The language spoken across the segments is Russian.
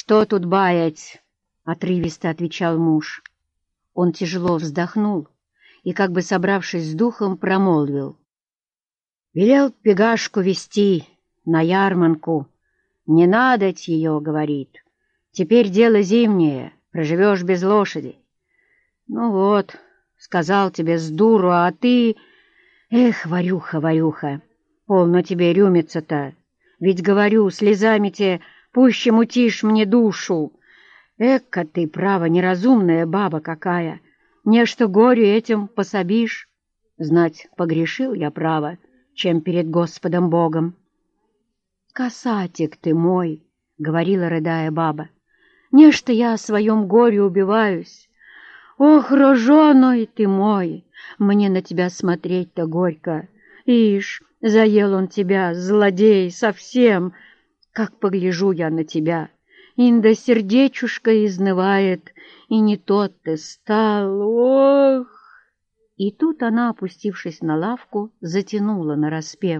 «Что тут баять?» — отрывисто отвечал муж. Он тяжело вздохнул и, как бы собравшись с духом, промолвил. «Велел пегашку вести на ярманку. Не надоть ее, — говорит. Теперь дело зимнее, проживешь без лошади. Ну вот, сказал тебе с дуру, а ты... Эх, Варюха, Варюха, полно тебе рюмиться-то. Ведь, говорю, слезами-те пуще мутишь мне душу. Эка ты, право, неразумная баба какая. Нечто горю этим пособишь. Знать, погрешил я, право, чем перед Господом Богом. «Касатик ты мой!» — говорила, рыдая баба. «Нечто я о своем горе убиваюсь. Ох, роженый ты мой! Мне на тебя смотреть-то горько. Ишь, заел он тебя, злодей, совсем. Как погляжу я на тебя, инда сердечушка изнывает, и не тот ты стал, ох!» И тут она, опустившись на лавку, затянула нараспев.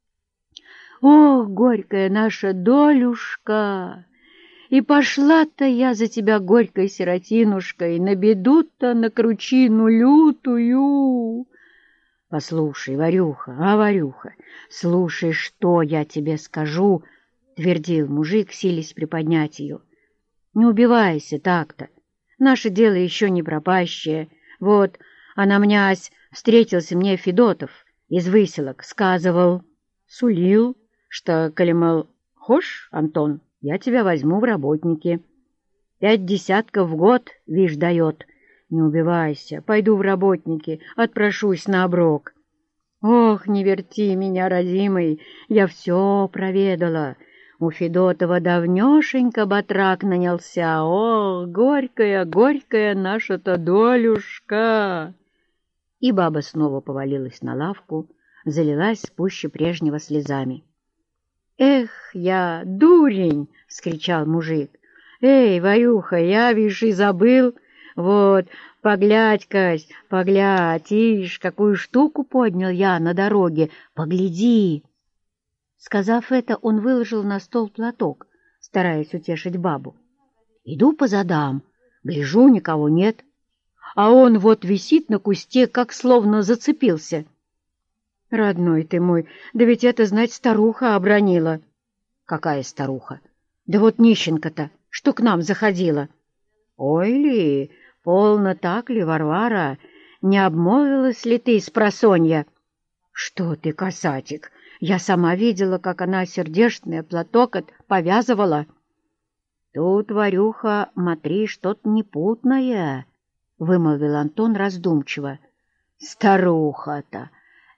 «Ох, горькая наша долюшка! И пошла-то я за тебя, горькой сиротинушкой, на беду-то, на кручину лютую!» «Послушай, Варюха, Варюха, слушай, что я тебе скажу!» — твердил мужик, силясь приподнять ее. «Не убивайся так-то. Наше дело еще не пропащее. Вот, анамнясь, встретился мне Федотов из Выселок, сказывал, сулил, что, коли, мол, хошь, Антон, я тебя возьму в работники. 5 десятков в год, вишь, дает. Не убивайся, пойду в работники, отпрошусь на оброк. Ох, не верти меня, родимый, я все проведала. У Федотова давнешенько батрак нанялся. Ох, горькая, горькая наша-то долюшка!» И баба снова повалилась на лавку, залилась пуще прежнего слезами. «Эх, я дурень!» — вскричал мужик. «Эй, Варюха, я, вишь, и забыл. Вот, поглядь-кась, поглядь, ишь, какую штуку поднял я на дороге. Погляди!» Сказав это, он выложил на стол платок, стараясь утешить бабу. «Иду по задам, гляжу, никого нет, а он вот висит на кусте, как словно зацепился». «Родной ты мой, да ведь это, знать, старуха обронила». «Какая старуха?» «Да вот нищенка-то, что к нам заходила». «Ой ли, полно так ли, Варвара, не обмолвилась ли ты спросонья?» «Что ты, касатик, я сама видела, как она сердечный платок повязывала». «Тут, Варюха, смотри, что-то непутное», — вымолвил Антон раздумчиво. «Старуха-то!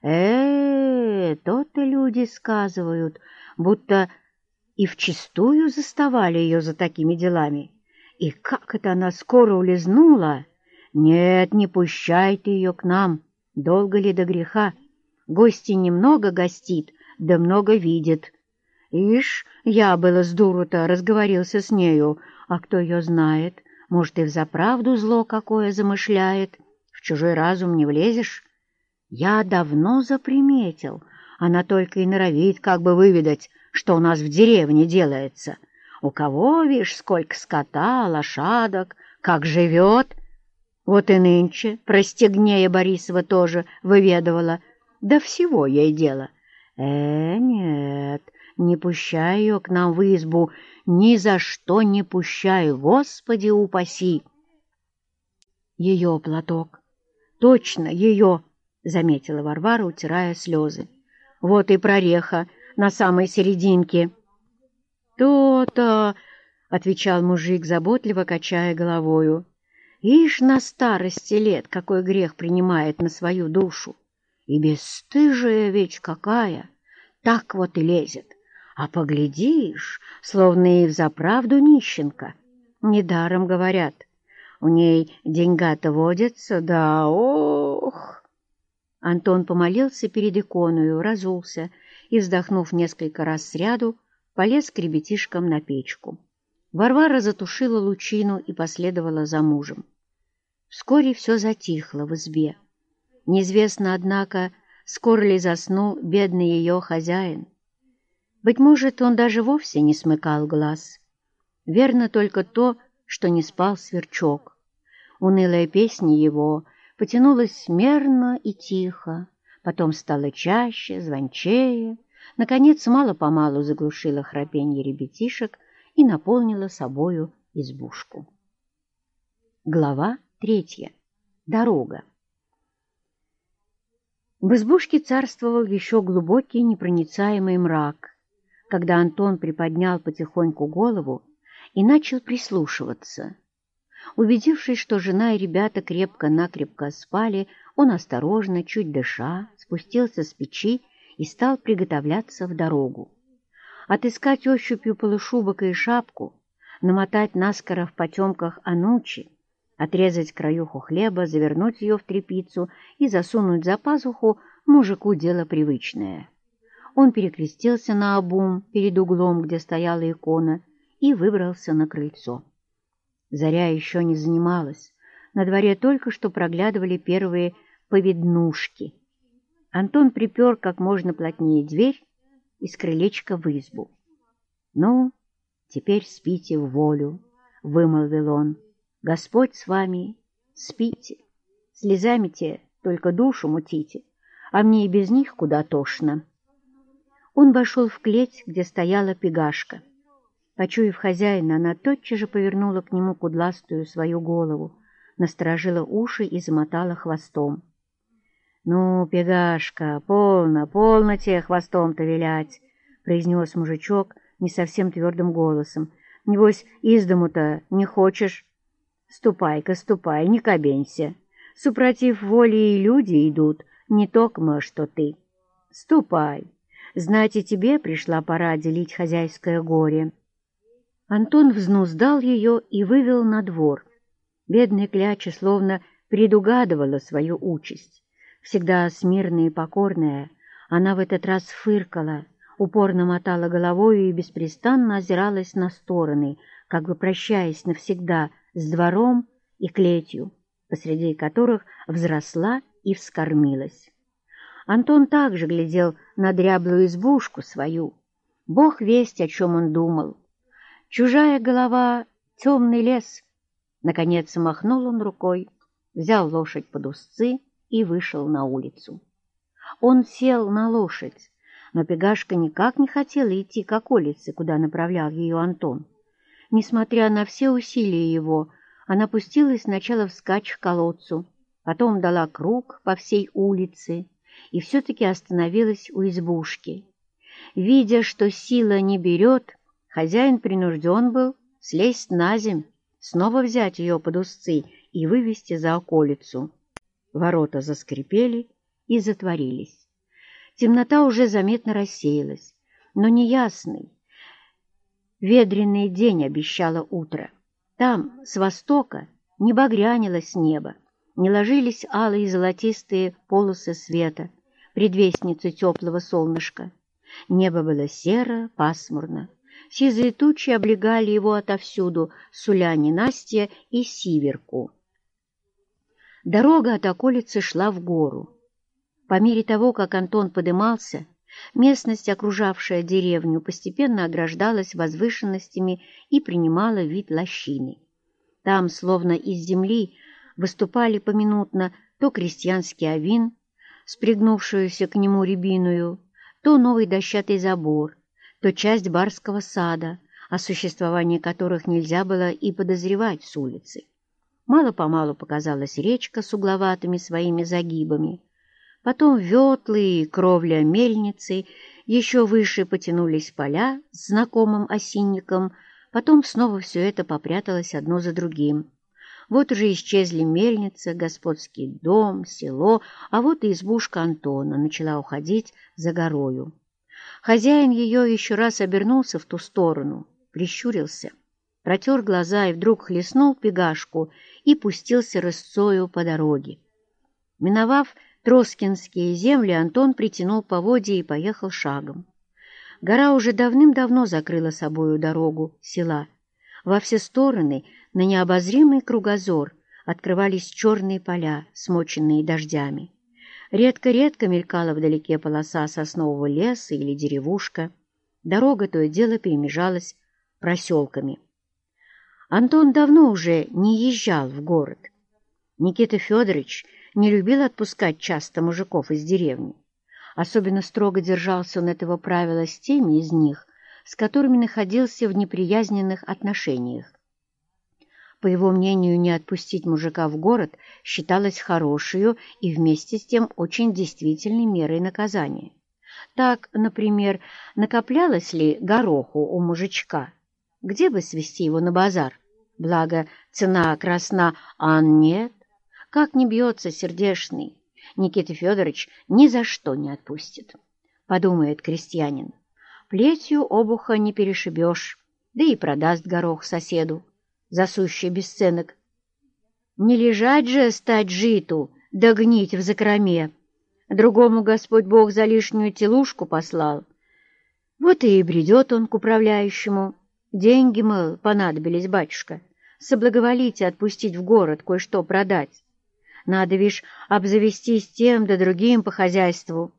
То-то люди сказывают, будто и вчистую заставали ее за такими делами. И как это она скоро улизнула! Нет, не пущай ты ее к нам, долго ли до греха? Гости немного гостит, да много видит. Ишь, я было с дуру-то разговорился с нею, а кто ее знает, может, и взаправду зло какое замышляет, в чужой разум не влезешь. Я давно заприметил, она только и норовит как бы выведать, что у нас в деревне делается. У кого, вишь, сколько скота, лошадок, как живет. Вот и нынче про Стегнея Борисова тоже выведывала, да всего ей дело. Нет, не пущай ее к нам в избу, ни за что не пущай, Господи упаси. Ее платок, точно ее, — заметила Варвара, утирая слезы. «Вот и прореха на самой серединке». «То-то», — отвечал мужик, заботливо качая головою. «Ишь, на старости лет какой грех принимает на свою душу! И бесстыжая ведь какая! Так вот и лезет. А поглядишь, словно и взаправду нищенка. Недаром говорят, у ней деньга-то водятся, да ох!» Антон помолился перед иконою, разулся и, вздохнув несколько раз сряду, полез к ребятишкам на печку. Варвара затушила лучину и последовала за мужем. Вскоре все затихло в избе. Неизвестно, однако, скоро ли заснул бедный ее хозяин. Быть может, он даже вовсе не смыкал глаз. Верно только то, что не спал сверчок. Унылая песня его потянулась мерно и тихо, потом стала чаще, звончее, наконец мало-помалу заглушила храпенье ребятишек и наполнила собою избушку. Глава 3. Дорога. В избушке царствовал еще глубокий непроницаемый мрак, когда Антон приподнял потихоньку голову и начал прислушиваться. Убедившись, что жена и ребята крепко-накрепко спали, он осторожно, чуть дыша, спустился с печи и стал приготовляться в дорогу. Отыскать ощупью полушубок и шапку, намотать наскоро в потемках анучи, отрезать краюху хлеба, завернуть ее в тряпицу и засунуть за пазуху мужику дело привычное. Он перекрестился наобум перед углом, где стояла икона, и выбрался на крыльцо. Заря еще не занималась, на дворе только что проглядывали первые повиднушки. Антон припер как можно плотнее дверь и с крылечка в избу. «Ну, теперь спите в волю», — вымолвил он. «Господь с вами, спите, слезами-те только душу мутите, а мне и без них куда тошно». Он вошел в клеть, где стояла пегашка. Почуяв хозяина, она тотчас же повернула к нему кудластую свою голову, насторожила уши и замотала хвостом. «Ну, пегашка, полно тебе хвостом-то вилять», — произнес мужичок не совсем твердым голосом. «Небось, из дому-то не хочешь? Ступай-ка, ступай, не кабенься. Супротив воли и люди идут, не токмо, что ты. Ступай, знать и тебе пришла пора делить хозяйское горе». Антон взнуздал ее и вывел на двор. Бедная кляча словно предугадывала свою участь. Всегда смирная и покорная, она в этот раз фыркала, упорно мотала головою и беспрестанно озиралась на стороны, как бы прощаясь навсегда с двором и клетью, посреди которых взросла и вскормилась. Антон также глядел на дряблую избушку свою. Бог весть, о чем он думал. Чужая голова — темный лес. Наконец махнул он рукой, взял лошадь под узцы и вышел на улицу. Он сел на лошадь, но пегашка никак не хотела идти к околице, куда направлял ее Антон. Несмотря на все усилия его, она пустилась сначала вскачь к колодцу, потом дала круг по всей улице и все-таки остановилась у избушки. Видя, что сила не берет, хозяин принужден был слезть на земь, снова взять ее под узцы и вывести за околицу. Ворота заскрипели и затворились. Темнота уже заметно рассеялась, но неясный, ведреный день обещало утро. Там, с востока, не багрянилось небо, не ложились алые и золотистые полосы света, предвестницы теплого солнышка. Небо было серо, пасмурно. Сизые тучи облегали его отовсюду, суля ненастья и сиверку. Дорога от околицы шла в гору. По мере того, как Антон подымался, местность, окружавшая деревню, постепенно ограждалась возвышенностями и принимала вид лощины. Там, словно из земли, выступали поминутно то крестьянский овин, спрягнувшуюся к нему рябиную, то новый дощатый забор, то часть барского сада, о существовании которых нельзя было и подозревать с улицы. Мало-помалу показалась речка с угловатыми своими загибами. Потом ветлы и кровля мельницы, еще выше потянулись поля с знакомым осинником, потом снова все это попряталось одно за другим. Вот уже исчезли мельница, господский дом, село, а вот и избушка Антона начала уходить за горою. Хозяин ее еще раз обернулся в ту сторону, прищурился, протер глаза и вдруг хлестнул пегашку и пустился рысцою по дороге. Миновав Троскинские земли, Антон притянул поводья и поехал шагом. Гора уже давным-давно закрыла собою дорогу села. Во все стороны на необозримый кругозор открывались черные поля, смоченные дождями. Редко-редко мелькала вдалеке полоса соснового леса или деревушка. Дорога то и дело перемежалась проселками. Антон давно уже не езжал в город. Никита Федорович не любил отпускать часто мужиков из деревни. Особенно строго держался он этого правила с теми из них, с которыми находился в неприязненных отношениях. По его мнению, не отпустить мужика в город считалось хорошей и вместе с тем очень действительной мерой наказания. Так, например, накоплялось ли гороху у мужичка, где бы свести его на базар? Благо, цена красна, а нет. Как не бьется сердешный, Никита Федорович ни за что не отпустит. Подумает крестьянин, плетью обуха не перешибешь, да и продаст горох соседу за сущий бесценок. Не лежать же стать житу, да гнить в закроме. Другому Господь Бог за лишнюю телушку послал. Вот и бредет он к управляющему. Деньги, мол, понадобились, батюшка. Соблаговолите отпустить в город, кое-что продать. Надо, вишь, обзавестись тем да другим по хозяйству.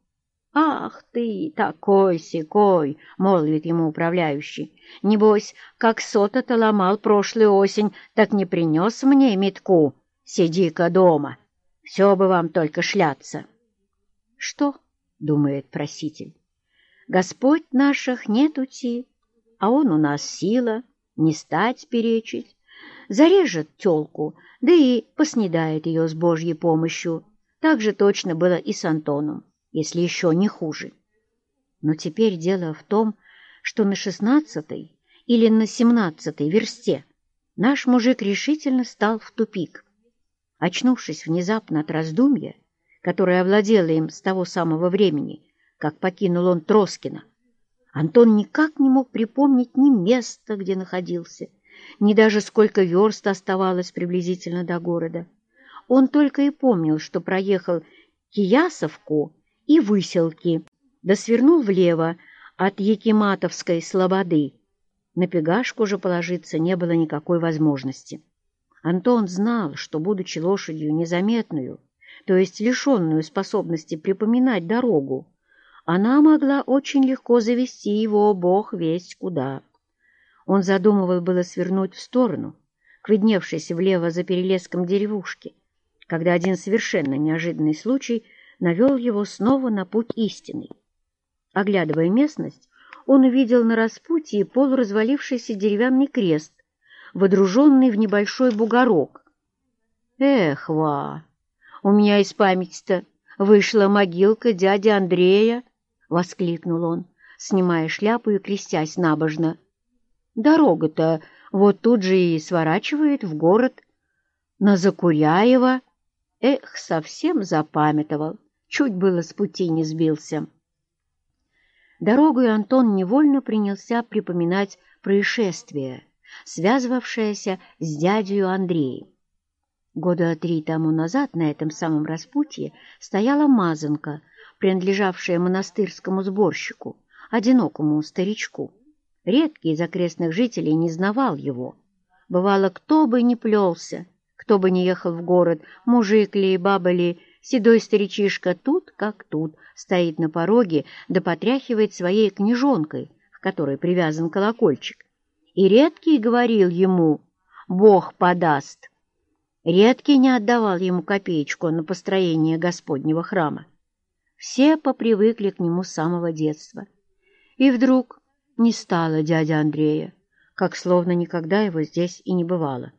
«Ах ты, такой-сякой!» — молвит ему управляющий. «Небось, как сота-то ломал прошлую осень, так не принес мне метку. Сиди-ка дома, все бы вам только шляться». «Что?» — думает проситель. «Господь наших нет ути, а он у нас сила, не стать перечить. Зарежет тёлку, да и поснедает ее с Божьей помощью. Так же точно было и с Антоном, если еще не хуже. Но теперь дело в том, что на 16-й или на 17-й версте наш мужик решительно стал в тупик. Очнувшись внезапно от раздумья, которое овладело им с того самого времени, как покинул он Троскино, Антон никак не мог припомнить ни места, где находился, ни даже сколько верст оставалось приблизительно до города. Он только и помнил, что проехал Киясовку и Выселки, да свернул влево от Якиматовской слободы. На пегашку же положиться не было никакой возможности. Антон знал, что, будучи лошадью незаметную, то есть лишенную способности припоминать дорогу, она могла очень легко завести его бог весть куда. Он задумывал было свернуть в сторону, к видневшейся влево за перелеском деревушки, когда один совершенно неожиданный случай навел его снова на путь истинный. Оглядывая местность, он увидел на распутье полуразвалившийся деревянный крест, водруженный в небольшой бугорок. «Эх, ва! У меня из памяти-то вышла могилка дяди Андрея!» — воскликнул он, снимая шляпу и крестясь набожно. «Дорога-то вот тут же и сворачивает в город, на Закуряево. Эх, совсем запамятовал, чуть было с пути не сбился». Дорогой Антон невольно принялся припоминать происшествие, связывавшееся с дядей Андреем. Года 3 тому назад на этом самом распутье стояла мазанка, принадлежавшая монастырскому сборщику, одинокому старичку. Редкий из окрестных жителей не знавал его. Бывало, кто бы ни плелся, кто бы ни ехал в город, мужик ли, баба ли, седой старичишка тут, как тут, стоит на пороге да потряхивает своей книжонкой, к которой привязан колокольчик. И Редкий говорил ему «Бог подаст». Редкий не отдавал ему копеечку на построение Господнего храма. Все попривыкли к нему с самого детства. И вдруг не стало дяди Андрея, как словно никогда его здесь и не бывало.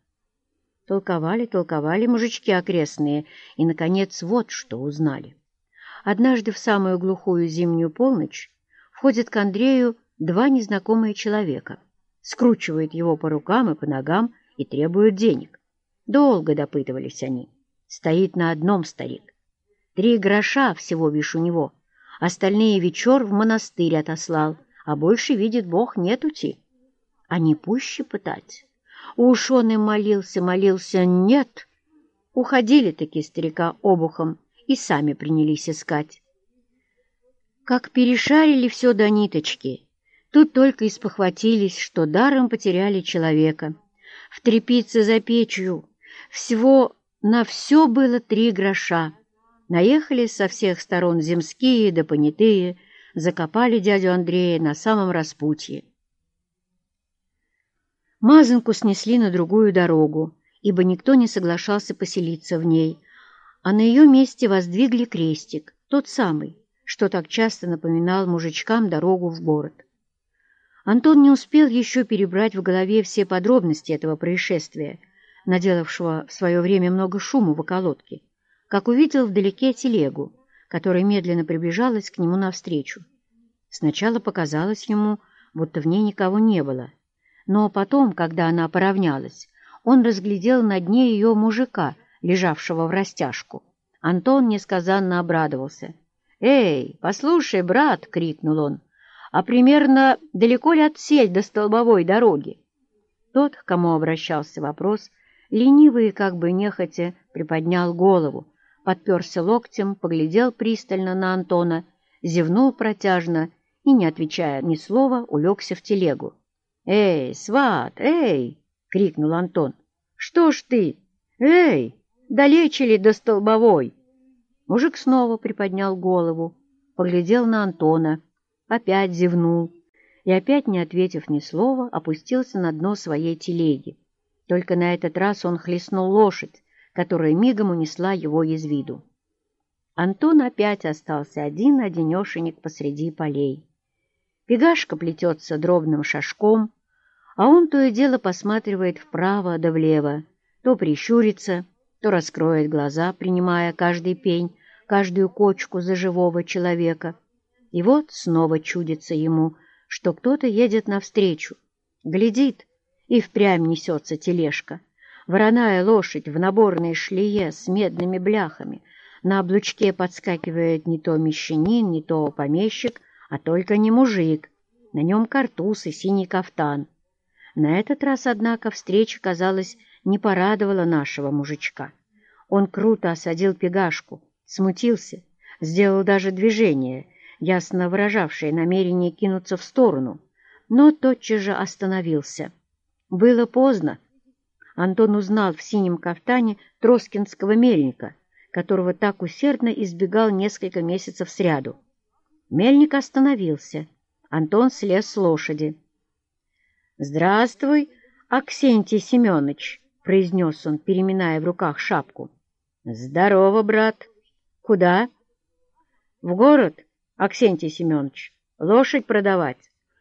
Толковали мужички окрестные, и, наконец, вот что узнали. Однажды в самую глухую зимнюю полночь входят к Андрею 2 незнакомые человека, скручивают его по рукам и по ногам и требуют денег. Долго допытывались они. Стоит на одном старик. 3 гроша всего вишь у него. Остальные вечер в монастырь отослал, а больше, видит Бог, нетути. А не пуще пытать. Уж он им молился, нет. Уходили-таки старика обухом и сами принялись искать. Как перешарили все до ниточки, тут только и спохватились, что даром потеряли человека. В тряпице за печью всего на все было 3 гроша. Наехали со всех сторон земские да понятые, закопали дядю Андрея на самом распутье. Мазанку снесли на другую дорогу, ибо никто не соглашался поселиться в ней, а на ее месте воздвигли крестик, тот самый, что так часто напоминал мужичкам дорогу в город. Антон не успел еще перебрать в голове все подробности этого происшествия, наделавшего в свое время много шума в околотке, как увидел вдалеке телегу, которая медленно приближалась к нему навстречу. Сначала показалось ему, будто в ней никого не было, но потом, когда она поравнялась, он разглядел на дне ее мужика, лежавшего в растяжку. Антон несказанно обрадовался. «Эй, послушай, брат!» — крикнул он. «А примерно далеко ли отсель до столбовой дороги?» Тот, к кому обращался вопрос, лениво и как бы нехотя приподнял голову, подперся локтем, поглядел пристально на Антона, зевнул протяжно и, не отвечая ни слова, улегся в телегу. «Эй, сват, эй!» — крикнул Антон. «Что ж ты? Эй, далече ли до столбовой?» Мужик снова приподнял голову, поглядел на Антона, опять зевнул и, опять не ответив ни слова, опустился на дно своей телеги. Только на этот раз он хлестнул лошадь, которая мигом унесла его из виду. Антон опять остался один-одинешенек посреди полей. Пегашка плетется дробным шажком, а он то и дело посматривает вправо да влево, то прищурится, то раскроет глаза, принимая каждый пень, каждую кочку за живого человека. И вот снова чудится ему, что кто-то едет навстречу. Глядит, и впрямь несется тележка. Вороная лошадь в наборной шлее с медными бляхами. На облучке подскакивает не то мещанин, не то помещик, а только не мужик. На нем картуз и синий кафтан. На этот раз, однако, встреча, казалось, не порадовала нашего мужичка. Он круто осадил пегашку, смутился, сделал даже движение, ясно выражавшее намерение кинуться в сторону, но тотчас же остановился. Было поздно. Антон узнал в синем кафтане троскинского мельника, которого так усердно избегал несколько месяцев сряду. Мельник остановился. Антон слез с лошади. «Здравствуй, Аксентий Семенович», — произнес он, переминая в руках шапку. «Здорово, брат. Куда?» «В город, Аксентий Семенович. Лошадь продавать.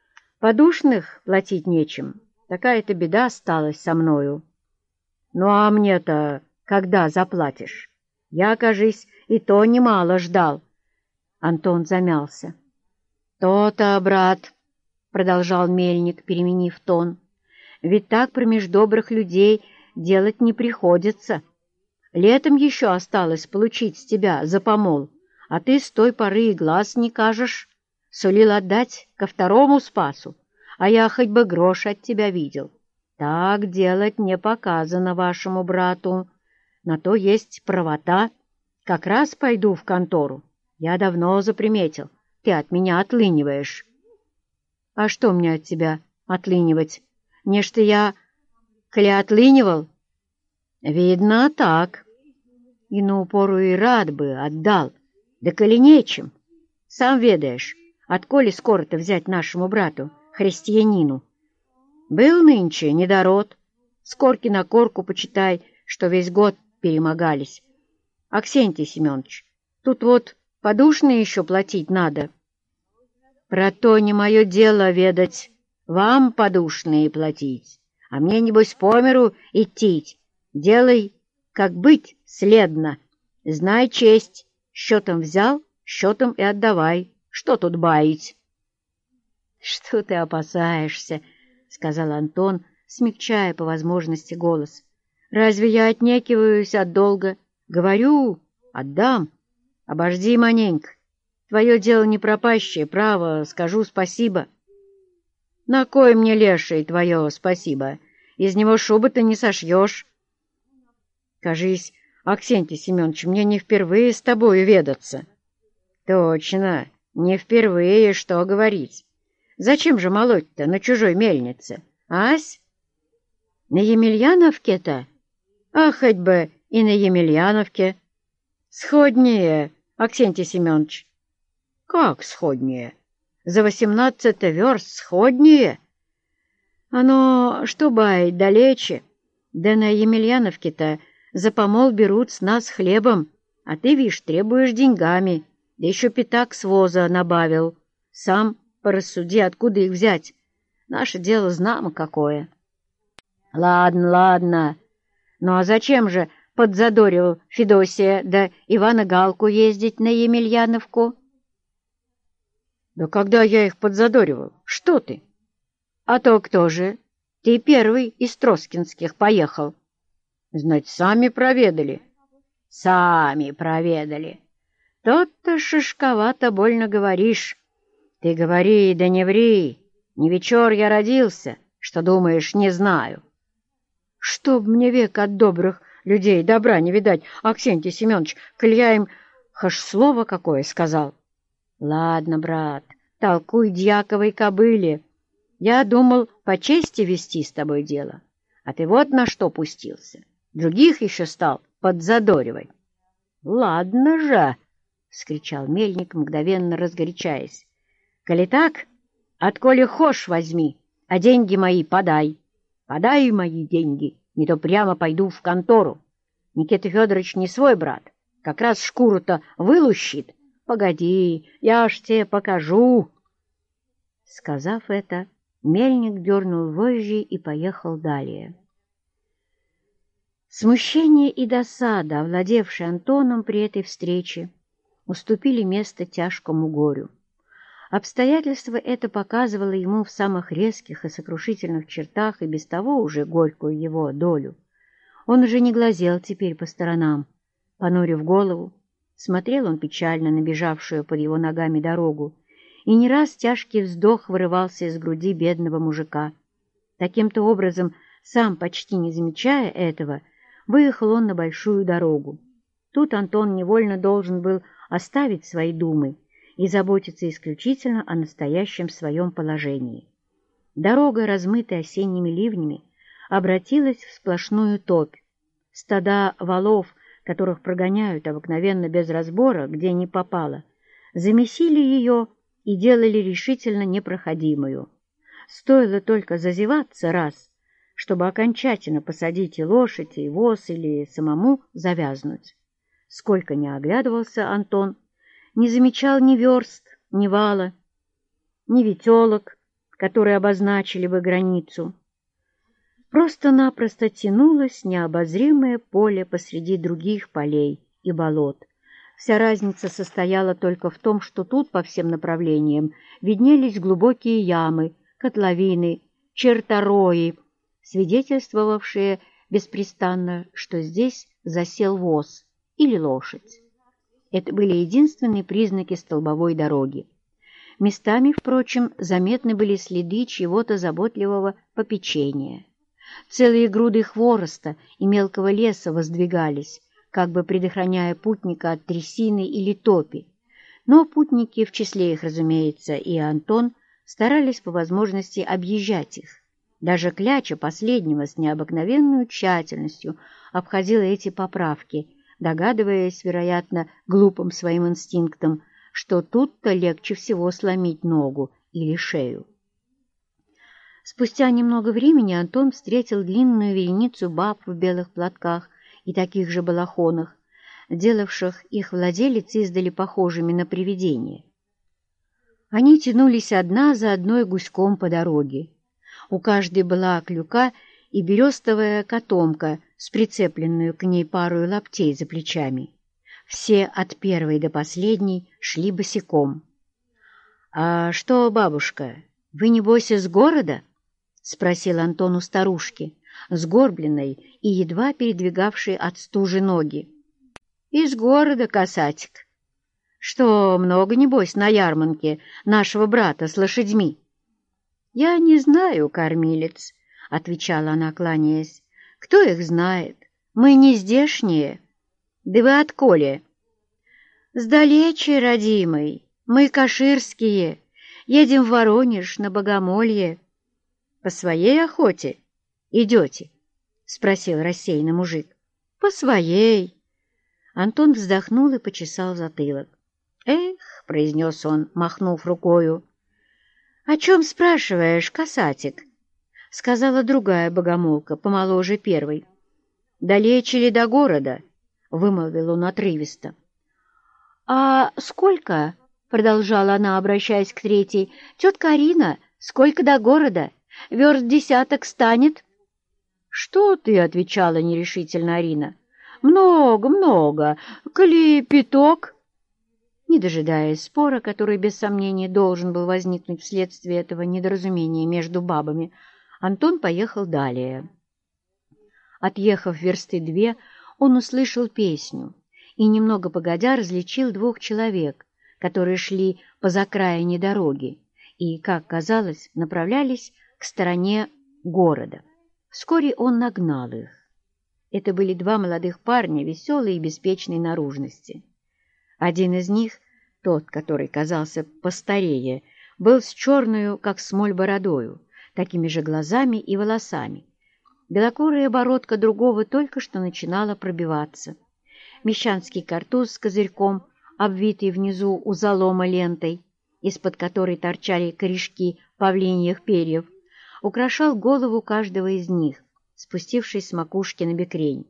Подушных платить нечем. Такая-то беда осталась со мною». «Ну а мне-то когда заплатишь? Я, кажись, и то немало ждал». Антон замялся. «То-то, брат», — продолжал мельник, переменив тон, — «ведь так промеж добрых людей делать не приходится. Летом еще осталось получить с тебя за помол, а ты с той поры и глаз не кажешь. Сулил отдать ко второму спасу, а я хоть бы грош от тебя видел. Так делать не показано вашему брату. На то есть правота. Как раз пойду в контору. Я давно заприметил, ты от меня отлыниваешь». «А что мне от тебя отлынивать? Нечто я, коли отлынивал?» «Видно, так. И на упору и рад бы отдал, да коли нечем. Сам ведаешь, отколи скоро-то взять нашему брату, христианину. Был нынче недород, с корки на корку, почитай, что весь год перемогались. Аксентий Семенович, тут вот подушные еще платить надо». «Про то не мое дело ведать, вам подушные платить, а мне, небось, по миру идти. Делай, как быть, следно. Знай честь, счетом взял, счетом и отдавай. Что тут баять?» «Что ты опасаешься?» — сказал Антон, смягчая по возможности голос. «Разве я отнекиваюсь от долга? Говорю, отдам. Обожди маленько. Твое дело не пропащее, право, скажу спасибо». «На кой мне, леший, твое спасибо? Из него шубы-то не сошьешь». «Кажись, Аксентий Семенович, мне не впервые с тобою ведаться». «Точно, не впервые, что говорить. Зачем же молоть-то на чужой мельнице, ась?» «На Емельяновке-то? А хоть бы и на Емельяновке. Сходнее, Аксентий Семенович». «Как сходнее? За 18 верст сходнее?» Оно, что бай, далече. Да на Емельяновке-то за помол берут с нас хлебом, а ты, вишь, требуешь деньгами, да еще пятак с воза набавил. Сам порассуди, откуда их взять. Наше дело знамо какое. Ладно, ладно. Ну а зачем же подзадоривал Федосия да Ивана Галку ездить на Емельяновку? Да когда я их подзадоривал? Что ты? А то кто же? Ты первый из Троскинских поехал. Знать, сами проведали. Сами проведали. Тот-то шишковато больно говоришь. Ты говори, да не ври. Не вечер я родился, что думаешь, не знаю. Чтоб мне век от добрых людей добра не видать, Аксентий Семенович, коль я им хаш слово какое сказал. Ладно, брат, толкуй дьяковой кобыле. Я думал по чести вести с тобой дело, а ты вот на что пустился. Других еще стал подзадоривать. Ладно же, — вскричал мельник, мгновенно разгорячаясь. Коли так, отколи хошь возьми, а деньги мои подай. Подай мои деньги, не то прямо пойду в контору. Никита Федорович не свой брат, как раз шкуру-то вылущит. Погоди, я ж тебе покажу. Сказав это, мельник дернул вожжи и поехал далее. Смущение и досада, овладевшие Антоном при этой встрече, уступили место тяжкому горю. Обстоятельство это показывало ему в самых резких и сокрушительных чертах и без того уже горькую его долю. Он уже не глазел теперь по сторонам. Понурив голову, смотрел он печально на бежавшую под его ногами дорогу, и не раз тяжкий вздох вырывался из груди бедного мужика. Таким-то образом, сам почти не замечая этого, выехал он на большую дорогу. Тут Антон невольно должен был оставить свои думы и заботиться исключительно о настоящем своем положении. Дорога, размытая осенними ливнями, обратилась в сплошную топь. Стада валов, которых прогоняют обыкновенно без разбора, где ни попало, замесили ее и делали решительно непроходимую. Стоило только зазеваться раз, чтобы окончательно посадить и лошадь, и воз, или самому завязнуть. Сколько ни оглядывался Антон, не замечал ни верст, ни вала, ни ветелок, которые обозначили бы границу. Просто-напросто тянулось необозримое поле посреди других полей и болот. Вся разница состояла только в том, что тут по всем направлениям виднелись глубокие ямы, котловины, черторои, свидетельствовавшие беспрестанно, что здесь засел воз или лошадь. Это были единственные признаки столбовой дороги. Местами, впрочем, заметны были следы чьего-то заботливого попечения. Целые груды хвороста и мелкого леса воздвигались, как бы предохраняя путника от трясины или топи. Но путники, в числе их, разумеется, и Антон, старались по возможности объезжать их. Даже Кляча последнего с необыкновенной тщательностью обходила эти поправки, догадываясь, вероятно, глупым своим инстинктом, что тут-то легче всего сломить ногу или шею. Спустя немного времени Антон встретил длинную вереницу баб в белых платках и таких же балахонах, делавших их владелиц издали похожими на привидения. Они тянулись одна за одной гуськом по дороге. У каждой была клюка и берестовая котомка с прицепленную к ней парой лаптей за плечами. Все от первой до последней шли босиком. — А что, бабушка, вы, небось, из города? — спросил Антон у старушки, сгорбленной и едва передвигавшей от стужи ноги. — Из города, касатик. — Что, много, небось, на ярмарке нашего брата с лошадьми? — Я не знаю, кормилец, — отвечала она, кланяясь. — Кто их знает? Мы не здешние. — Да вы отколе? — Сдалече, родимый. Мы каширские. Едем в Воронеж на богомолье. — По своей охоте идете? — спросил рассеянный мужик. — По своей. Антон вздохнул и почесал затылок. — Эх, — произнес он, махнув рукою. — О чем спрашиваешь, касатик? — сказала другая богомолка, помоложе первой. «Далече ли до города?» — вымолвил он отрывисто. «А сколько?» — продолжала она, обращаясь к третьей. «Тетка Арина, сколько до города? Верст десяток станет?» «Что ты?» — отвечала нерешительно Арина. «Много, много. Коли пяток?» Не дожидаясь спора, который без сомнения должен был возникнуть вследствие этого недоразумения между бабами, Антон поехал далее. Отъехав версты 2, он услышал песню и, немного погодя, различил двух человек, которые шли по закраине дороги и, как казалось, направлялись к стороне города. Вскоре он нагнал их. Это были два молодых парня веселой и беспечной наружности. Один из них, тот, который казался постарее, был с черную, как смоль, бородою, такими же глазами и волосами. Белокурая бородка другого только что начинала пробиваться. Мещанский картуз с козырьком, обвитый внизу у залома лентой, из-под которой торчали корешки павлиньих перьев, украшал голову каждого из них, спустившись с макушки на бекрень.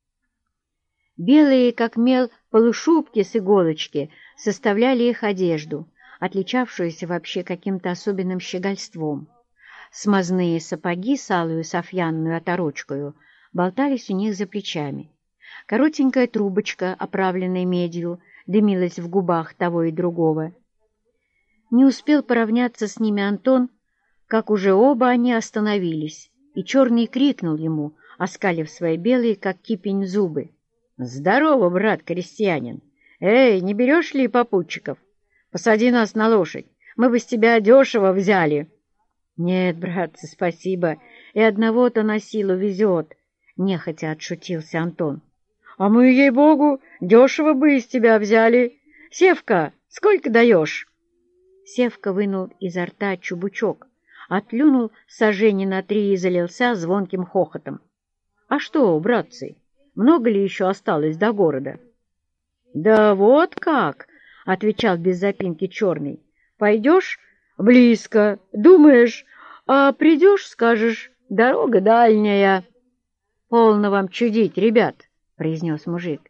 Белые, как мел, полушубки с иголочки составляли их одежду, отличавшуюся вообще каким-то особенным щегольством. Смазные сапоги с алую софьянную оторочкою болтались у них за плечами. Коротенькая трубочка, оправленная медью, дымилась в губах того и другого. Не успел поравняться с ними Антон, как уже оба они остановились, и Черный крикнул ему, оскалив свои белые, как кипень, зубы. «Здорово, брат крестьянин! Эй, не берешь ли попутчиков? Посади нас на лошадь, мы бы с тебя дешево взяли». «Нет, братцы, спасибо, и одного-то на силу везет», — нехотя отшутился Антон. «А мы, ей-богу, дешево бы из тебя взяли. Севка, сколько даешь?» Севка вынул изо рта чубучок, отплюнул сажени на 3 и залился звонким хохотом. «А что, братцы, много ли еще осталось до города?» «Да вот как!» — отвечал без запинки Черный. «Пойдешь? Близко. Думаешь, а придешь, скажешь, дорога дальняя». «Полно вам чудить, ребят!» — произнес мужик.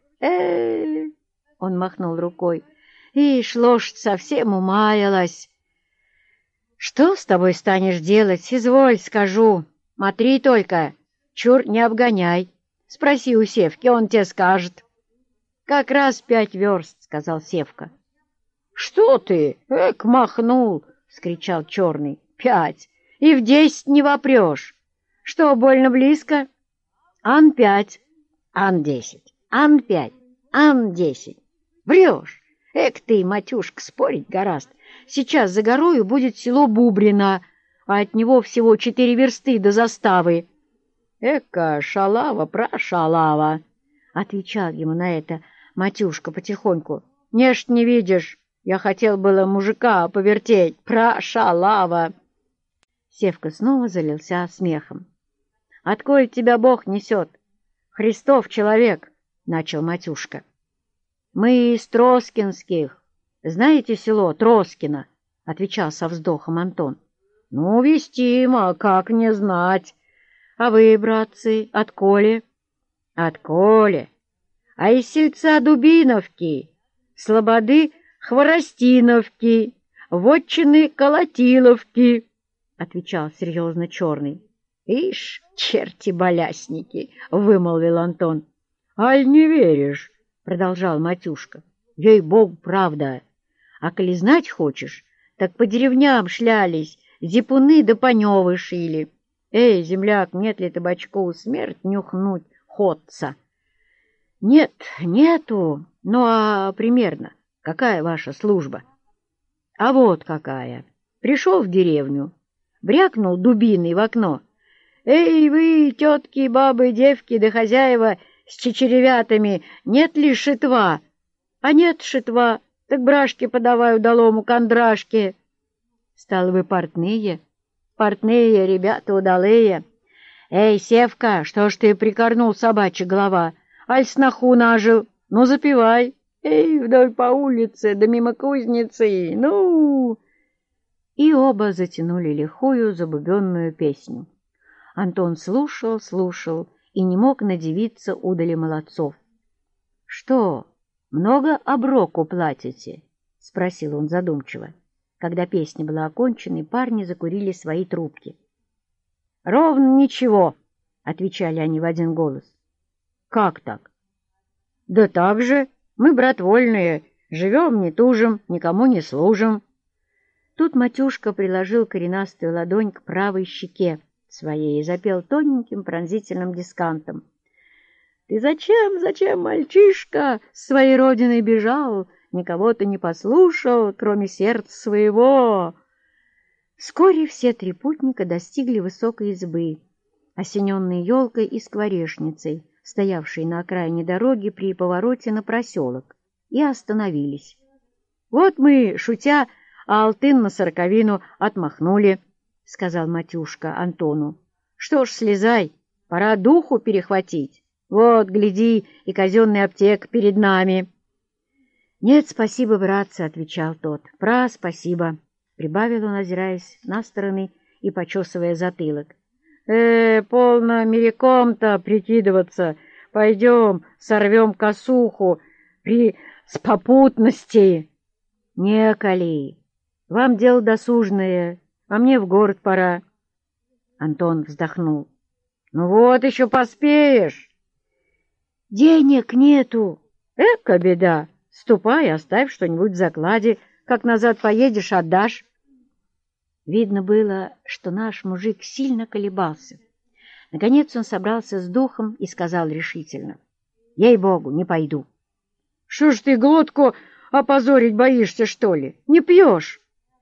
Он махнул рукой. «Ишь, лошадь совсем умаялась!» «Что с тобой станешь делать? Изволь, скажу. Смотри только, чур не обгоняй. Спроси у Севки, он тебе скажет». «Как раз 5 верст», — сказал Севка. «Что ты? Махнул!» — вскричал Черный. «5! И в 10 не вопрешь! Что, больно близко?» «Ан 5, ан 10, ан 5, ан 10. Врешь! Ты, матюшка, спорить гораст. Сейчас за горою будет село Бубрино, а от него всего 4 версты до заставы». Шалава, прошалава!» — отвечал ему на это матюшка потихоньку. «Нечт не видишь, я хотел было мужика повертеть, прошалава!» Севка снова залился смехом. «Отколь тебя Бог несет? Христов человек!» — начал матюшка. «Мы из Троскинских. Знаете село Троскино?» — отвечал со вздохом Антон. «Ну, вестимо, как не знать. А вы, братцы, отколе?» «Отколе? А из сельца Дубиновки, слободы Хворостиновки, вотчины Колотиловки», — отвечал серьезно Черный. «Ишь, черти-балясники!» — вымолвил Антон. «Аль не веришь?» — продолжал матюшка. «Ей-богу, правда. А коли знать хочешь, так по деревням шлялись, зипуны да паневы шили. Эй, земляк, нет ли табачку, смерть нюхнуть ходца?» «Нет, нету. Ну, а примерно какая ваша служба?» «А вот какая. Пришел в деревню, брякнул дубиной в окно. Эй, вы, тетки, бабы, девки да хозяева с чечеревятами, нет ли шитва?» «А нет шитва, так брашки подавай удалому кондрашке». «Стало вы портные?» «Портные, ребята удалые». «Эй, Севка, что ж ты прикорнул, собачья голова? Аль сноху нажил? Ну, запивай. Эй, вдоль по улице, да мимо кузницы, ну!» И оба затянули лихую забубенную песню. Антон слушал, слушал и не мог надивиться удали молодцов. — Что, много оброку платите? — спросил он задумчиво, когда песня была окончена, и парни закурили свои трубки. — Ровно ничего, — отвечали они в один голос. — Как так? — Да так же, мы, брат, вольные, живем, не тужим, никому не служим. Тут Матюшка приложил коренастую ладонь к правой щеке своей и запел тоненьким пронзительным дискантом. «Ты зачем, мальчишка, с своей родины бежал, никого ты не послушал, кроме сердца своего?» Вскоре все три путника достигли высокой избы, осененной елкой и скворечницей, стоявшей на окраине дороги при повороте на проселок, и остановились. «Вот мы, шутя, а алтын на сороковину отмахнули», — сказал Матюшка Антону. «Что ж, слезай, пора духу перехватить. Вот, гляди, и казенный аптек перед нами». «Нет, спасибо, братцы», — отвечал тот. «Спасибо», — прибавил он, озираясь на стороны и почесывая затылок. Полно мельком-то прикидываться. Пойдем, сорвем косуху с попутности». «Неколи. Вам дело досужное, а мне в город пора». Антон вздохнул. «Ну вот еще поспеешь». «Денег нету». «Эка беда. Ступай, оставь что-нибудь в закладе. Как назад поедешь, отдашь». Видно было, что наш мужик сильно колебался. Наконец он собрался с духом и сказал решительно: «Ей-богу, не пойду». «Что ж ты глотку опозорить боишься, что ли? Не пьешь?»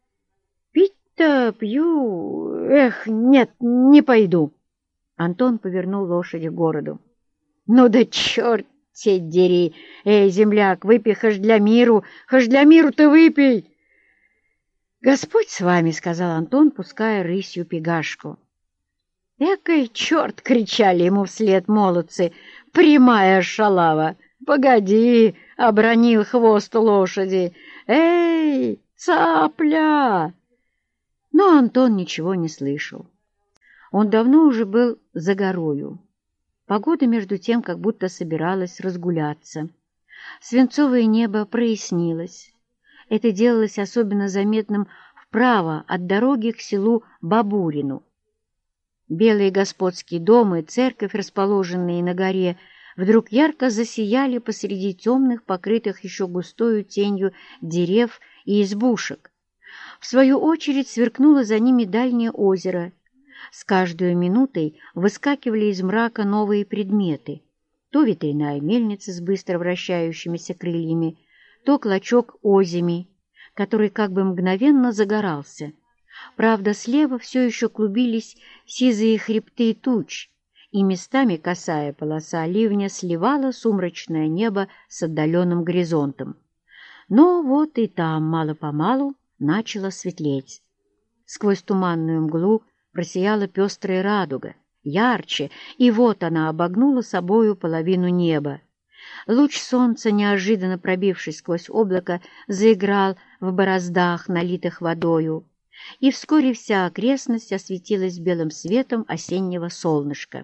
«Пить-то пью. Нет, не пойду». Антон повернул лошадь к городу. «Ну да черт те дери! Эй, земляк, выпей хоть для миру, хоть для миру-то выпей!» «Господь с вами», — сказал Антон, пуская рысью пегашку. «Экой черт!» — кричали ему вслед молодцы. «Прямая шалава! Погоди!» — обронил хвост лошади. «Эй, цапля!» Но Антон ничего не слышал. Он давно уже был за горою. Погода, между тем, как будто собиралась разгуляться. Свинцовое небо прояснилось. Это делалось особенно заметным вправо от дороги к селу Бабурину. Белые господские дома и церковь, расположенные на горе, вдруг ярко засияли посреди темных, покрытых еще густою тенью дерев и избушек. В свою очередь сверкнуло за ними дальнее озеро. С каждой минутой выскакивали из мрака новые предметы. То ветряная мельница с быстро вращающимися крыльями, то клочок озими, который как бы мгновенно загорался. Правда, слева все еще клубились сизые хребты туч, и местами косая полоса ливня сливала сумрачное небо с отдаленным горизонтом. Но вот и там мало-помалу начало светлеть. Сквозь туманную мглу просияла пестрая радуга, ярче, и вот она обогнула собою половину неба. Луч солнца, неожиданно пробившись сквозь облако, заиграл в бороздах, налитых водою, и вскоре вся окрестность осветилась белым светом осеннего солнышка.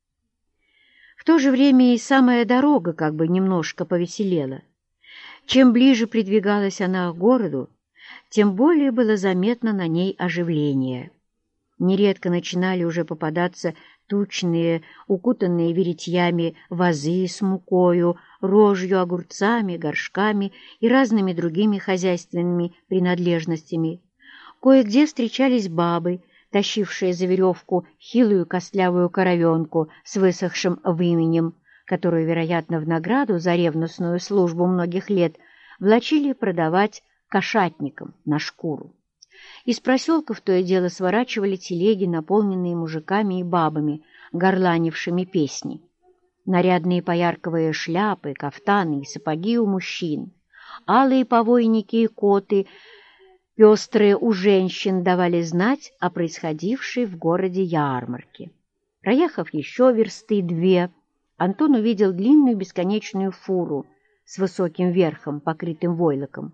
В то же время и самая дорога как бы немножко повеселела. Чем ближе придвигалась она к городу, тем более было заметно на ней оживление. Нередко начинали уже попадаться тучные, укутанные веретьями вазы с мукою, рожью, огурцами, горшками и разными другими хозяйственными принадлежностями. Кое-где встречались бабы, тащившие за веревку хилую костлявую коровенку с высохшим выменем, которую, вероятно, в награду за ревностную службу многих лет влачили продавать кошатникам на шкуру. Из проселков то и дело сворачивали телеги, наполненные мужиками и бабами, горланившими песни. Нарядные поярковые шляпы, кафтаны и сапоги у мужчин, алые повойники и коты, пестрые у женщин, давали знать о происходившей в городе ярмарке. Проехав еще версты две, Антон увидел длинную бесконечную фуру с высоким верхом, покрытым войлоком.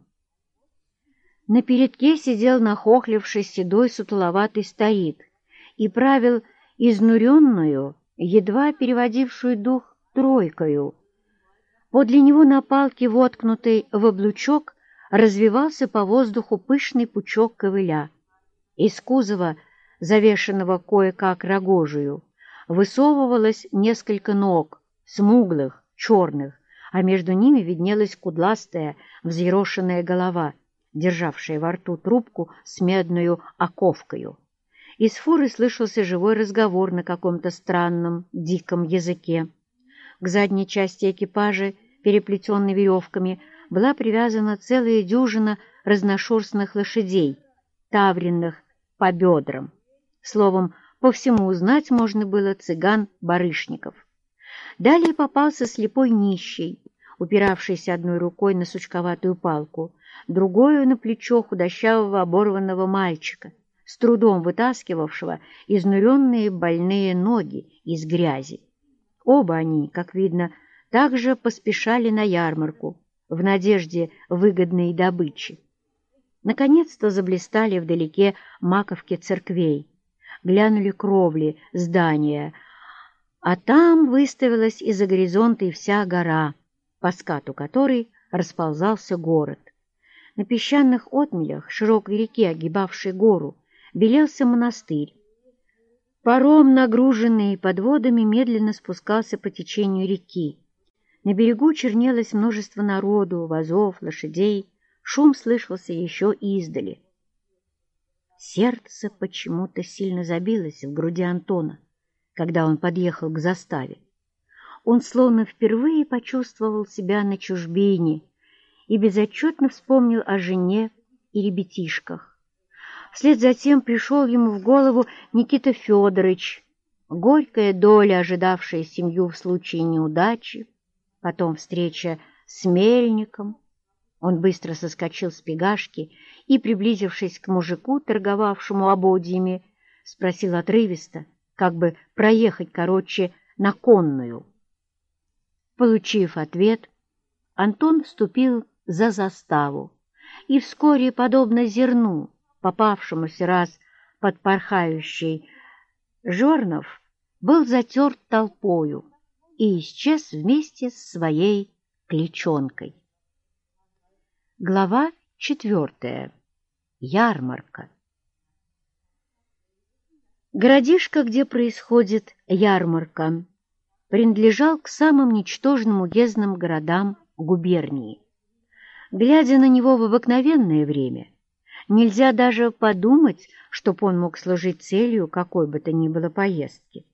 На передке сидел нахохливший седой сутуловатый старик и правил изнуренную, едва переводившую дух тройкою. Подле него на палке, воткнутой в облучок, развивался по воздуху пышный пучок ковыля. Из кузова, завешенного кое-как рогожию, высовывалось несколько ног, смуглых, черных, а между ними виднелась кудластая, взъерошенная голова, державшая во рту трубку с медною оковкою. Из фуры слышался живой разговор на каком-то странном, диком языке. К задней части экипажа, переплетенной веревками, была привязана целая дюжина разношерстных лошадей, тавренных по бедрам. Словом, по всему узнать можно было цыган-барышников. Далее попался слепой нищий, упиравшийся одной рукой на сучковатую палку, другой на плечо худощавого оборванного мальчика, с трудом вытаскивавшего изнуренные больные ноги из грязи. Оба они, как видно, также поспешали на ярмарку в надежде выгодной добычи. Наконец-то заблистали вдалеке маковки церквей, глянули кровли здания, а там выставилась из-за горизонта и вся гора, по скату которой расползался город. На песчаных отмелях широкой реки, огибавшей гору, белелся монастырь. Паром, нагруженный подводами, медленно спускался по течению реки. На берегу чернелось множество народу, вазов, лошадей. Шум слышался еще издали. Сердце почему-то сильно забилось в груди Антона, когда он подъехал к заставе. Он словно впервые почувствовал себя на чужбине и безотчетно вспомнил о жене и ребятишках. Вслед за тем пришел ему в голову Никита Федорович, горькая доля, ожидавшая семью в случае неудачи, потом встреча с мельником. Он быстро соскочил с пегашки и, приблизившись к мужику, торговавшему ободьями, спросил отрывисто, как бы проехать короче на конную. Получив ответ, Антон вступил за заставу и вскоре, подобно зерну, попавшемуся раз под порхающий жернов, был затерт толпою и исчез вместе с своей клячонкой. Глава 4. Ярмарка. Городишко, где происходит ярмарка, принадлежал к самым ничтожным уездным городам губернии. Глядя на него в обыкновенное время, нельзя даже подумать, чтоб он мог служить целью какой бы то ни было поездки.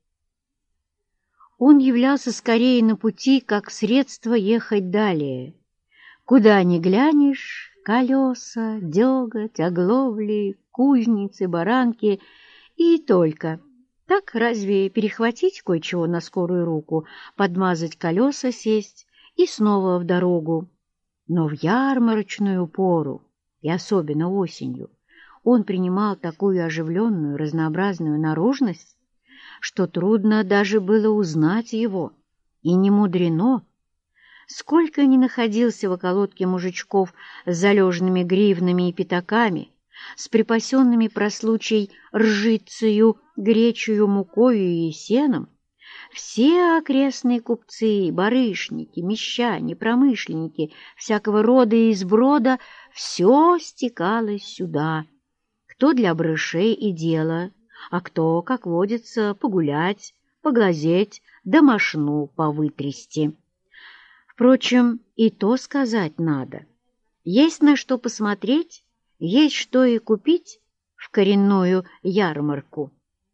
Он являлся скорее на пути, как средство ехать далее. Куда ни глянешь, колеса, деготь, оглобли, кузницы, баранки и только. Так разве перехватить кое-чего на скорую руку, подмазать колеса, сесть и снова в дорогу? Но в ярмарочную пору, и особенно осенью, он принимал такую оживленную, разнообразную наружность, что трудно даже было узнать его, и не мудрено. Сколько ни находился в околотке мужичков с залежными гривнами и пятаками, с припасенными про случай ржицею, гречею, мукою и сеном, все окрестные купцы, барышники, мещане, промышленники всякого рода и сброда, все стекалось сюда. Кто для брышей и дела, а кто, как водится, погулять, поглазеть, да мошну повытрясти. Впрочем, и то сказать надо. Есть на что посмотреть, есть что и купить в коренную ярмарку.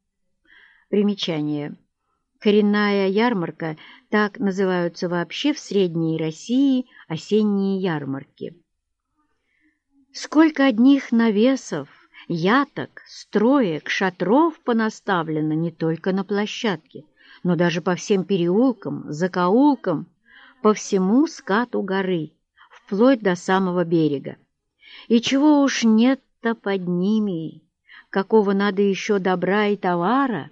Примечание. Коренная ярмарка – так называются вообще в Средней России осенние ярмарки. Сколько одних навесов, яток, строек, шатров понаставлено не только на площадке, но даже по всем переулкам, закоулкам, по всему скату горы, вплоть до самого берега. И чего уж нет-то под ними, какого надо еще добра и товара.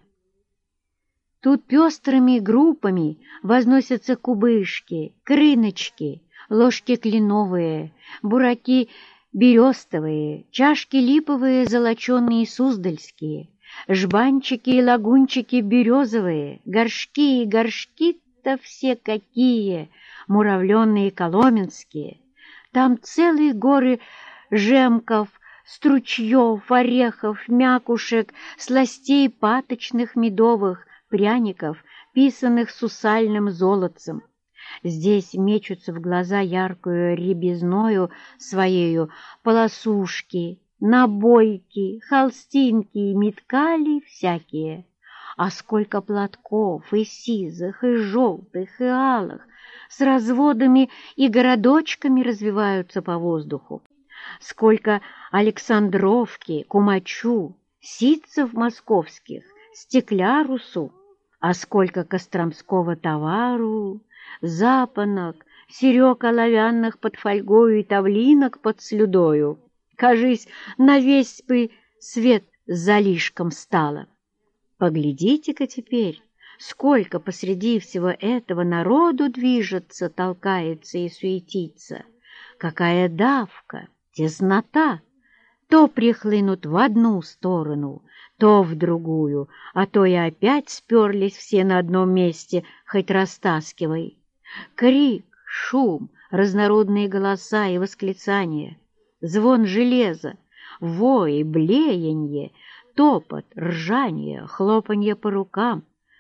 Тут пестрыми группами возносятся кубышки, крыночки, ложки кленовые, бураки берестовые, чашки липовые, золоченые суздальские, жбанчики и лагунчики березовые, горшки и горшки-то все какие, муравленные коломенские. Там целые горы жемков, стручьев, орехов, мякушек, сластей паточных медовых, пряников, писанных сусальным золотцем. Здесь мечутся в глаза яркую рябизною своею полосушки, набойки, холстинки и меткали всякие. А сколько платков и сизых, и желтых, и алых, с разводами и городочками развиваются по воздуху. Сколько Александровки, Кумачу, ситцев московских, стеклярусу, а сколько костромского товару, запонок, серег оловянных под фольгою и тавлинок под слюдою. Кажись, на весь бы свет залишком стало. Поглядите-ка теперь, сколько посреди всего этого народу движется, толкается и суетится. Какая давка, теснота! То прихлынут в одну сторону, то в другую, а то и опять сперлись все на одном месте, хоть растаскивай. Крик, шум, разнородные голоса и восклицания, звон железа, вой, блеяние, топот, ржание, хлопанье по рукам.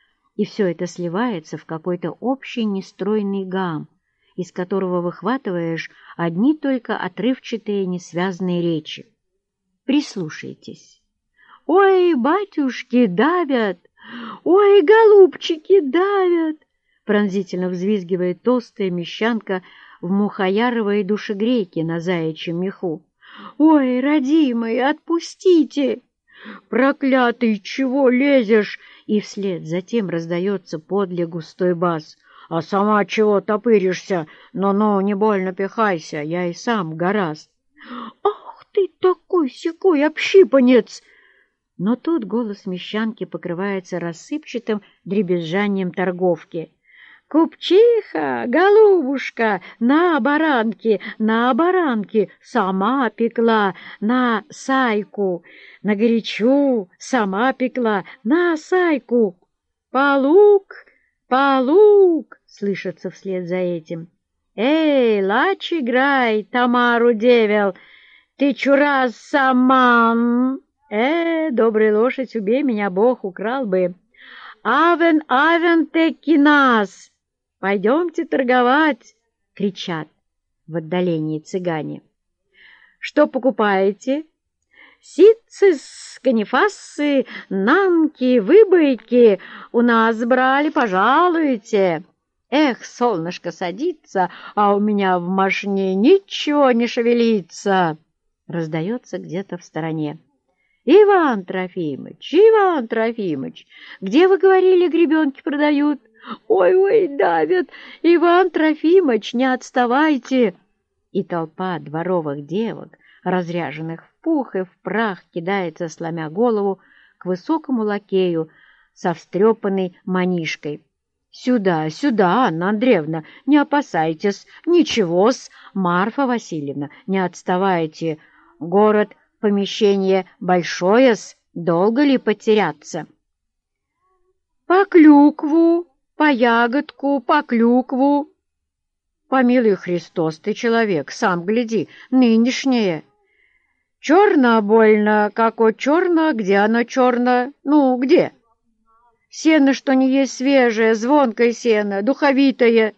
И все это сливается в какой-то общий нестройный гам, из которого выхватываешь одни только отрывчатые несвязные речи. Прислушайтесь. «Ой, батюшки, давят! Ой, голубчики, давят!» Пронзительно взвизгивает толстая мещанка в мухаяровой душегрейке на заячьем меху. «Ой, родимые, отпустите! Проклятый, чего лезешь?» И вслед затем раздается подле густой бас. «А сама чего топыришься? Ну-ну, не больно пихайся, я и сам гораст». «Ах ты такой-сякой общипанец!» Но тут голос мещанки покрывается рассыпчатым дребезжанием торговки. «Купчиха, голубушка, на баранки, сама пекла, на сайку, на горячу, сама пекла, на сайку, полук, полук!» слышится вслед за этим. «Эй, лач играй, Тамару девел, ты чураз саман! Добрая лошадь, убей меня, Бог, украл бы! Авен, авен те кинас! Пойдемте торговать!» — кричат в отдалении цыгане. «Что покупаете? Ситцы, канифасы, нанки, выбойки у нас брали, пожалуйте. Эх, солнышко садится, а у меня в машине ничего не шевелится!» Раздается где-то в стороне. Иван Трофимыч, где, вы говорили, гребенки продают? Ой, давят! Иван Трофимыч, не отставайте!» И толпа дворовых девок, разряженных в пух и в прах, кидается, сломя голову, к высокому лакею со встрепанной манишкой. «Сюда, сюда, Анна Андреевна, не опасайтесь, ничего-с, Марфа Васильевна, не отставайте, город, помещение большое-с, долго ли потеряться?» «По клюкву, по ягодку, по клюкву». «Помилуй Христос, ты человек, сам гляди, нынешнее». «Черно больно, како черно, где оно черно? Ну, где?» «Сено, что не есть свежее, звонкое сено, духовитое».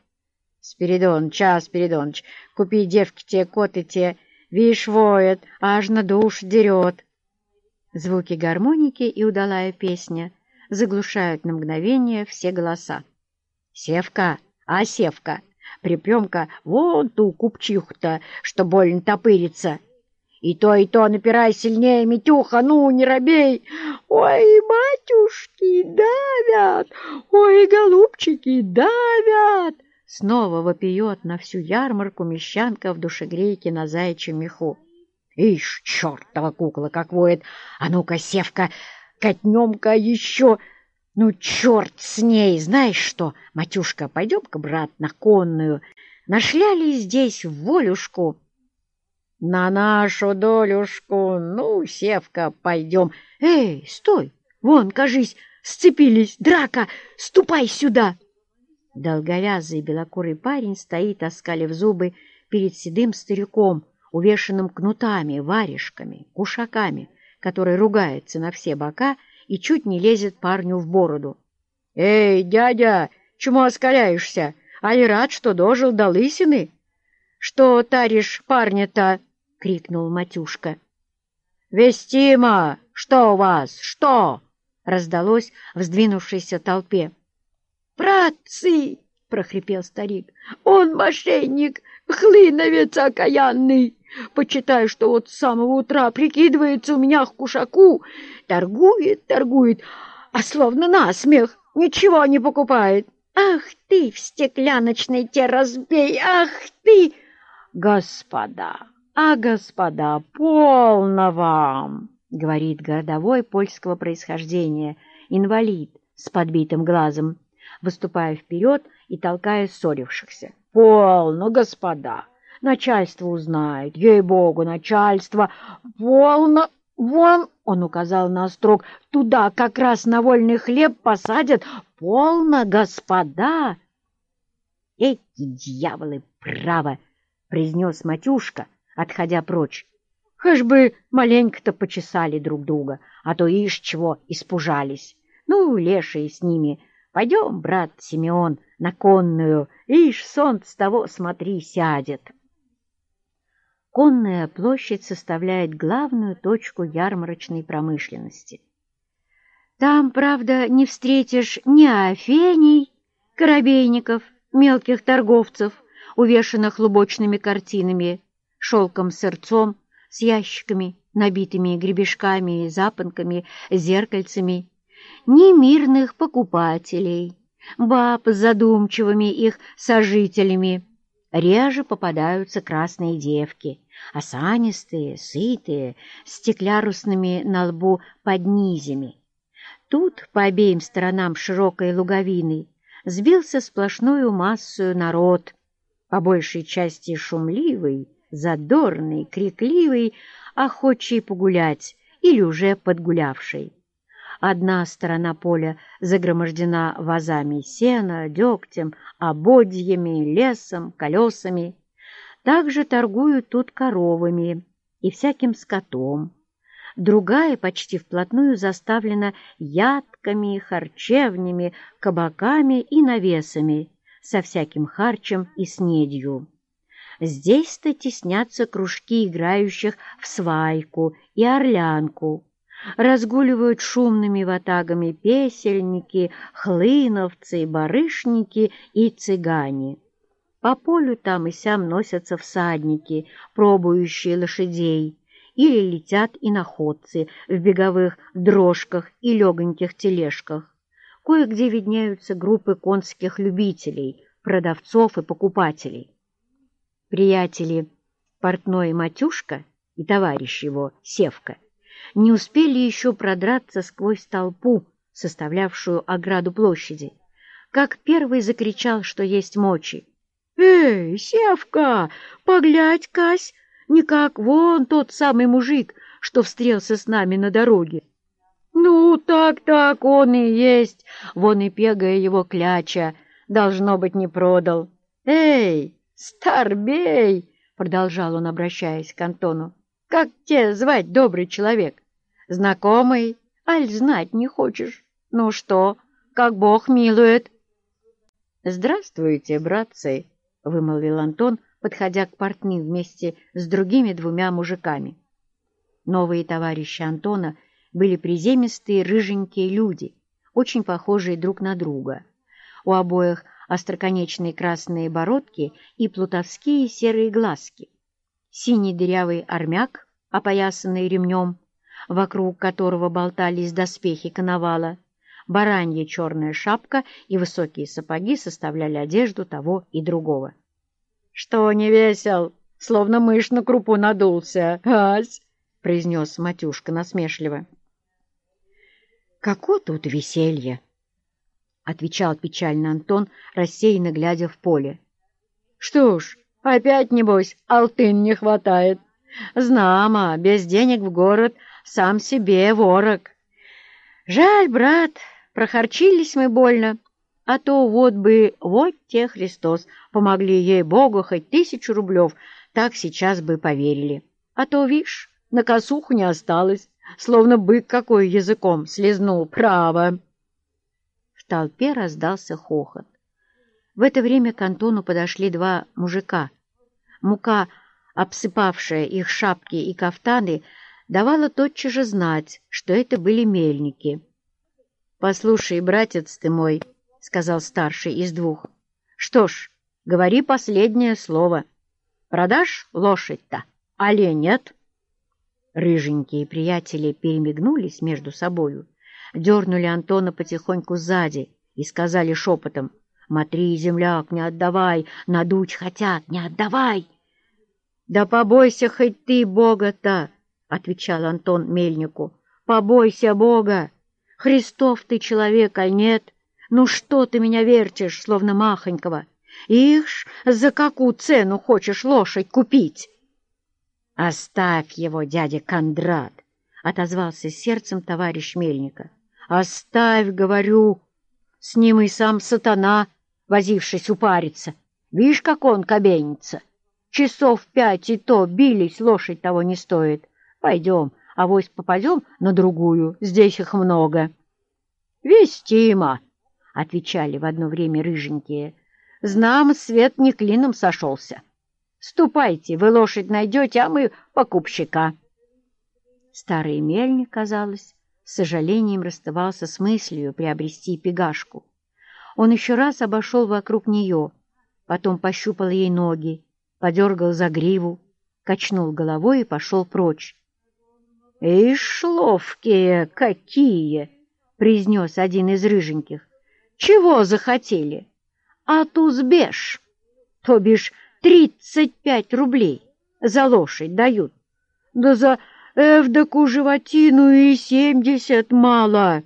Спиридоныч, купи девки те, коты те, вишь, воет, аж на душ дерет». Звуки гармоники и удалая песня заглушают на мгновение все голоса. «Севка, Севка, припрем-ка вон ту купчиху-то, что больно топырится. И то напирай сильнее, Митюха, ну, не робей. Ой, батюшки, давят, ой, голубчики, давят!» Снова вопиет на всю ярмарку мещанка в душегрейке на заячьем меху. «Ишь, чертова кукла, как воет! А ну-ка, Севка, катнем-ка еще! Ну, черт с ней! Знаешь что, Матюшка, пойдем-ка, брат, на конную. Нашляли здесь волюшку?» «На нашу долюшку! Ну, Севка, пойдем!» «Эй, стой! Вон, кажись, сцепились, драка, ступай сюда!» Долговязый белокурый парень стоит, оскалив зубы, перед седым стариком, увешанным кнутами, варежками, кушаками, который ругается на все бока и чуть не лезет парню в бороду. «Эй, дядя, чему оскаляешься? Али рад, что дожил до лысины?» «Что таришь парня-то?» — крикнул Матюшка. «Вестима, что у вас, что?» — раздалось в сдвинувшейся толпе. «Братцы!» — прохрипел старик. «Он мошенник, хлыновец окаянный! Почитай, что вот с самого утра прикидывается у меня к кушаку, торгует, а словно насмех, ничего не покупает. Ах ты, в стекляночной те разбей, ах ты!» «Господа, господа, полно вам!» — говорит городовой польского происхождения, инвалид с подбитым глазом, выступая вперед и толкая ссорившихся. «Полно, господа! Начальство узнает, ей-богу, начальство! Полно! Вон!» — он указал на острог. «Туда как раз на вольный хлеб посадят! Полно, господа!» «Эти дьяволы, право!» — произнес Матюшка, отходя прочь. «Хоть бы маленько-то почесали друг друга, а то ишь чего испужались. Ну, лешие с ними. Пойдем, брат Симеон, на конную, ишь, солнце того, смотри, сядет». Конная площадь составляет главную точку ярмарочной промышленности. Там, правда, не встретишь ни афений, коробейников, мелких торговцев, увешанных лубочными картинами, шелком-сырцом, с ящиками, набитыми гребешками и запонками, зеркальцами, ни мирных покупателей, баб с задумчивыми их сожителями. Реже попадаются красные девки, осанистые, сытые, с стеклярусными на лбу поднизями. Тут по обеим сторонам широкой луговины сбился сплошную массою народ, по большей части шумливый, задорный, крикливый, охочий погулять или уже подгулявший. Одна сторона поля загромождена вазами сена, дегтем, ободьями, лесом, колесами. Также торгуют тут коровами и всяким скотом. Другая почти вплотную заставлена ядками, харчевнями, кабаками и навесами со всяким харчем и снедью. Здесь-то теснятся кружки играющих в свайку и орлянку. Разгуливают шумными ватагами песельники, хлыновцы, барышники и цыгане. По полю там и сям носятся всадники, пробующие лошадей, или летят иноходцы в беговых дрожках и легоньких тележках. Кое-где виднеются группы конских любителей, продавцов и покупателей. Приятели портной Матюшка и товарищ его Севка не успели еще продраться сквозь толпу, составлявшую ограду площади, как первый закричал, что есть мочи. «Эй, Севка, поглядь-кась, никак вон тот самый мужик, что встретился с нами на дороге». «Ну, так, он и есть, вон и пегая его кляча, должно быть, не продал. Эй, старбей!» — продолжал он, обращаясь к Антону. «Как тебя звать, добрый человек? Знакомый? Аль знать не хочешь? Ну что, как Бог милует?» «Здравствуйте, братцы!» — вымолвил Антон, подходя к портни вместе с другими двумя мужиками. Новые товарищи Антона были приземистые рыженькие люди, очень похожие друг на друга. У обоих остроконечные красные бородки и плутовские серые глазки. Синий дырявый армяк, опоясанный ремнем, вокруг которого болтались доспехи коновала, баранья черная шапка и высокие сапоги составляли одежду того и другого. «Что не весел, словно мышь на крупу надулся, ась!» — произнес Матюшка насмешливо. «Какое тут веселье!» — отвечал печально Антон, рассеянно глядя в поле. «Что ж, опять, небось, алтын не хватает. Знамо, без денег в город сам себе ворог. Жаль, брат, прохорчились мы больно, а то вот те Христос, помогли ей-богу хоть 1000 рублев, так сейчас бы поверили. А то, вишь, на косуху не осталось, словно бык какой языком слезнул, право. В толпе раздался хохот. В это время к Антону подошли два мужика. Мука, обсыпавшая их шапки и кафтаны, давала тотчас же знать, что это были мельники. «Послушай, братец ты мой», — сказал старший из двух, — «что ж, говори последнее слово. Продашь лошадь-то, али нет?» Рыженькие приятели перемигнулись между собою, дернули Антона потихоньку сзади и сказали шепотом: «Смотри, земляк, не отдавай, надуть хотят, не отдавай!» «Да побойся хоть ты Бога-то!» — отвечал Антон мельнику. «Побойся Бога! Христов ты человек, аль нет? Ну что ты меня вертишь, словно махонького? Ишь, за какую цену хочешь лошадь купить?» «Оставь его, дядя Кондрат!» — отозвался сердцем товарищ мельника. «Оставь, говорю, с ним и сам сатана, возившись, упарится. Видишь, как он кабенится. Часов 5 и то бились, лошадь того не стоит. Пойдем, авось попадем на другую, здесь их много». «Вестимо!» — отвечали в одно время рыженькие. «Знам, свет не клином сошелся. Ступайте, вы лошадь найдете, а мы покупщика». Старый мельник, казалось, с сожалением расставался с мыслью приобрести пегашку. Он еще раз обошел вокруг нее, потом пощупал ей ноги, подергал за гриву, качнул головой и пошел прочь. «Ишь, ловкие какие!» — произнес один из рыженьких. «Чего захотели? А тузбеш, то бишь 35 рублей за лошадь дают. Да за эвдаку животину и 70 мало».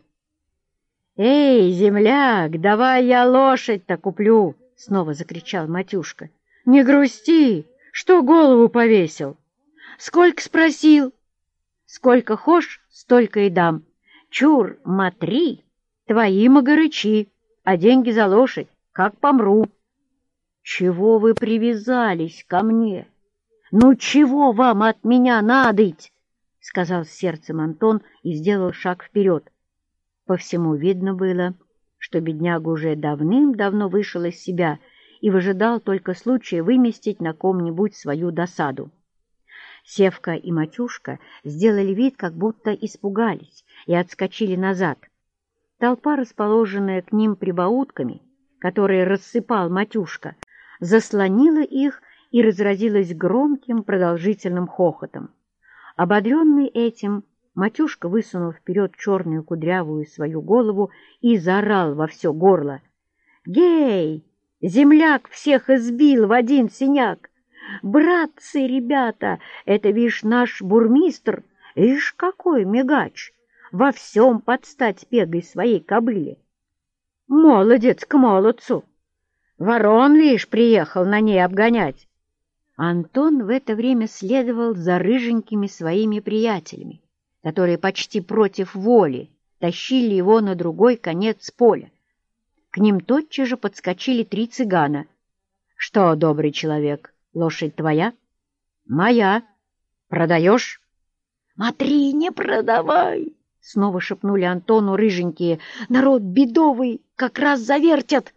«Эй, земляк, давай я лошадь-то куплю!» — снова закричал Матюшка. «Не грусти, что голову повесил. Сколько спросил? Сколько хошь, столько и дам. Чур, матри, твои магарычи, а деньги за лошадь, как помру». «Чего вы привязались ко мне? Ну, чего вам от меня надоть?» — сказал с сердцем Антон и сделал шаг вперед. По всему видно было, что бедняга уже давным-давно вышел из себя и выжидал только случая выместить на ком-нибудь свою досаду. Севка и Матюшка сделали вид, как будто испугались, и отскочили назад. Толпа, расположенная к ним прибаутками, которые рассыпал Матюшка, заслонила их и разразилась громким продолжительным хохотом. Ободренный этим, Матюшка высунул вперед черную кудрявую свою голову и заорал во все горло: «Гей! Земляк всех избил в один синяк! Братцы, ребята, это, вишь, наш бурмистр, ишь, какой мигач! Во всем подстать пегой своей кобыле! Молодец к молодцу! Ворон, вишь, приехал на ней обгонять!» Антон в это время следовал за рыженькими своими приятелями, которые почти против воли тащили его на другой конец поля. К ним тотчас же подскочили 3 цыгана. «Что, добрый человек, лошадь твоя?» «Моя. Продаешь?» «Смотри, не продавай!» — снова шепнули Антону рыженькие. «Народ бедовый, как раз завертят!»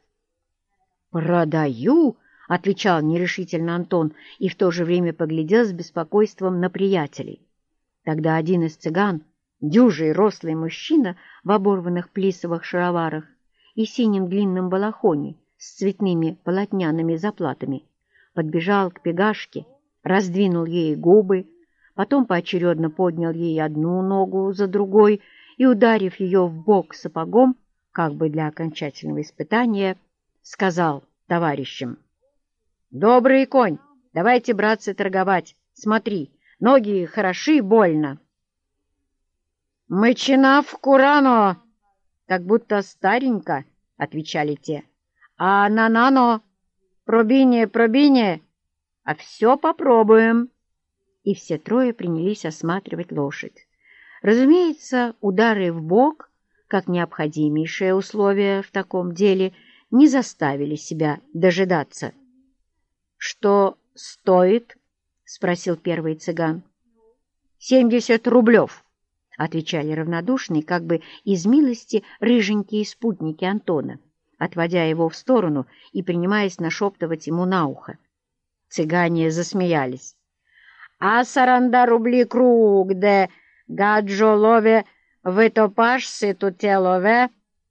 «Продаю!» — отвечал нерешительно Антон и в то же время поглядел с беспокойством на приятелей. Тогда один из цыган, дюжий рослый мужчина в оборванных плисовых шароварах и синем длинном балахоне с цветными полотняными заплатами, подбежал к пегашке, раздвинул ей губы, потом поочередно поднял ей одну ногу за другой и, ударив ее в бок сапогом, как бы для окончательного испытания, сказал товарищам: «Добрый конь, давайте, братцы, торговать. Смотри, ноги хороши, больно». «Мычина в Курано!» «Как будто старенько», — отвечали те. «А нанано, пробине, а все попробуем». И все трое принялись осматривать лошадь. Разумеется, удары в бок как необходимейшее условие в таком деле, не заставили себя дожидаться. «Что стоит?» — спросил первый цыган. 70 рублев, — отвечали равнодушные, как бы из милости, рыженькие спутники Антона, отводя его в сторону и принимаясь нашептывать ему на ухо. Цыгане засмеялись. «А 40 рублей круг, де гаджолове вытопашься тутелове?»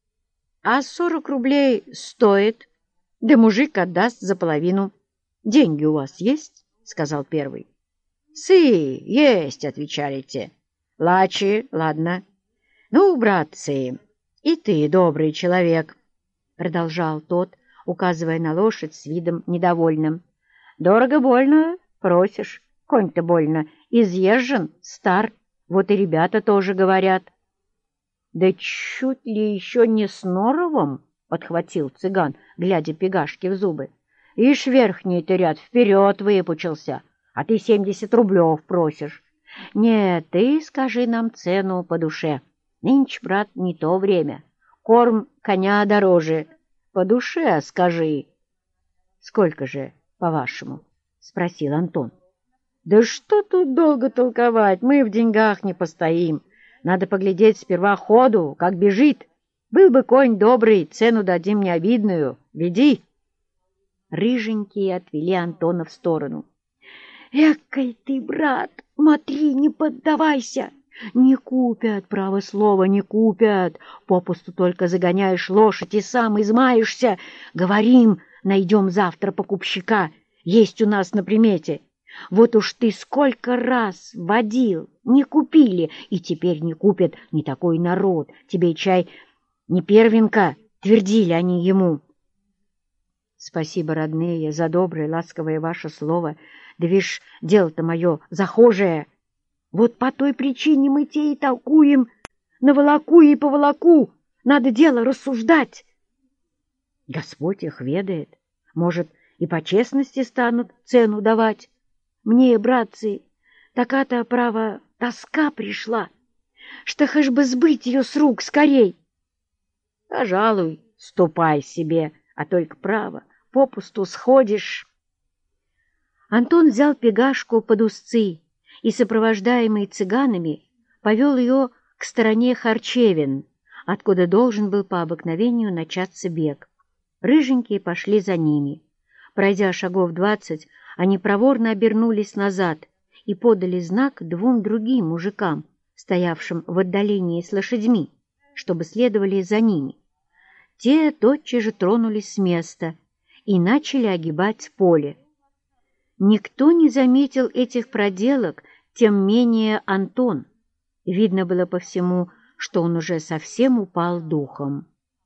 «А 40 рублей стоит, да мужик отдаст за половину. Деньги у вас есть?» — сказал первый. «Сы, есть», — отвечали те. «Лачи, ладно. Ну, братцы, и ты добрый человек», — продолжал тот, указывая на лошадь с видом недовольным. «Дорого-больно просишь, конь-то больно изъезжен, стар, вот и ребята тоже говорят». «Да чуть ли еще не с норовом», — подхватил цыган, глядя Пегашке в зубы. «Ишь, верхний-то ряд вперед выпучился, а ты 70 рублев просишь. Нет, ты скажи нам цену по душе. Нынче, брат, не то время. Корм коня дороже. По душе скажи». «Сколько же, по-вашему?» — спросил Антон. «Да что тут долго толковать, мы в деньгах не постоим. Надо поглядеть сперва ходу, как бежит. Был бы конь добрый, цену дадим необидную. Веди». Рыженькие отвели Антона в сторону. «Экой ты, брат, смотри, не поддавайся! Не купят, право слово, не купят. Попусту только загоняешь лошадь и сам измаешься. Говорим, найдем завтра покупщика, есть у нас на примете. Вот уж ты сколько раз водил, не купили, и теперь не купят, не такой народ. Тебе чай не первенка, твердили они ему». «Спасибо, родные, за доброе, ласковое ваше слово. Да вишь, дело-то мое захожее. Вот по той причине мы те и толкуем, на волоку и по волоку. Надо дело рассуждать». «Господь их ведает. Может, и по честности станут цену давать. Мне, братцы, такая-то, право, тоска пришла, что хоть бы сбыть ее с рук скорей». «Пожалуй, ступай себе, а только право, попусту сходишь». Антон взял Пегашку под узцы и, сопровождаемый цыганами, повел ее к стороне харчевин, откуда должен был по обыкновению начаться бег. Рыженькие пошли за ними. Пройдя шагов 20, они проворно обернулись назад и подали знак двум другим мужикам, стоявшим в отдалении с лошадьми, чтобы следовали за ними. Те тотчас же тронулись с места и начали огибать поле. Никто не заметил этих проделок, тем менее Антон. Видно было по всему, что он уже совсем упал духом.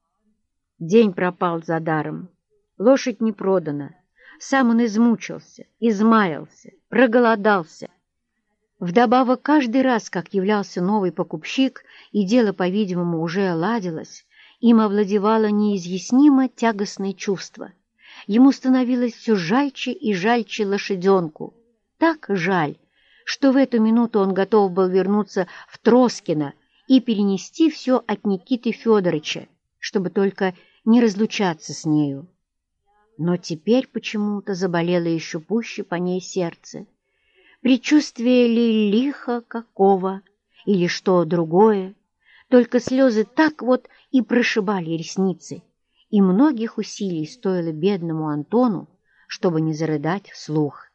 День пропал за даром, лошадь не продана, сам он измучился, измаялся, проголодался. Вдобавок, каждый раз, как являлся новый покупщик, и дело, по-видимому, уже ладилось, им овладевало неизъяснимо тягостное чувство. Ему становилось все жальче и жальче лошаденку. Так жаль, что в эту минуту он готов был вернуться в Троскино и перенести все от Никиты Федоровича, чтобы только не разлучаться с нею. Но теперь почему-то заболело еще пуще по ней сердце. Предчувствие ли лиха какого или что другое, только слезы так вот и прошибали ресницы, и многих усилий стоило бедному Антону, чтобы не зарыдать вслух.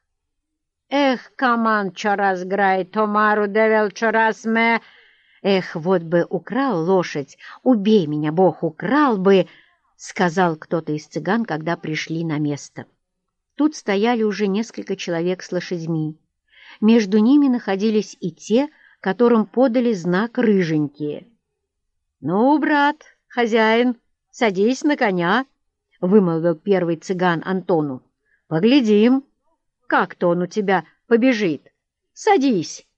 «Эх, каман чораз грай, томару девел чораз ме!» «Эх, вот бы украл лошадь, убей меня, Бог, украл бы!» — сказал кто-то из цыган, когда пришли на место. Тут стояли уже несколько человек с лошадьми. Между ними находились и те, которым подали знак рыженькие. «Ну, брат, хозяин, садись на коня», — вымолвил первый цыган Антону. «Поглядим, как-то он у тебя побежит. Садись».